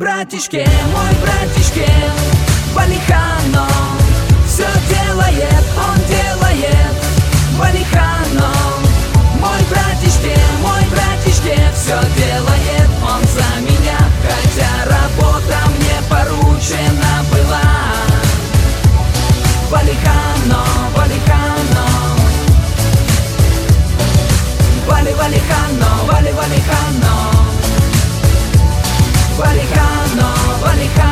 братишке Валихано все делает, он делает. Валихано, мой братишке все делает он за меня, хотя работа мне поручена была. Валихано, Валихано, Валихано, Валихано, Валихано, Валихано.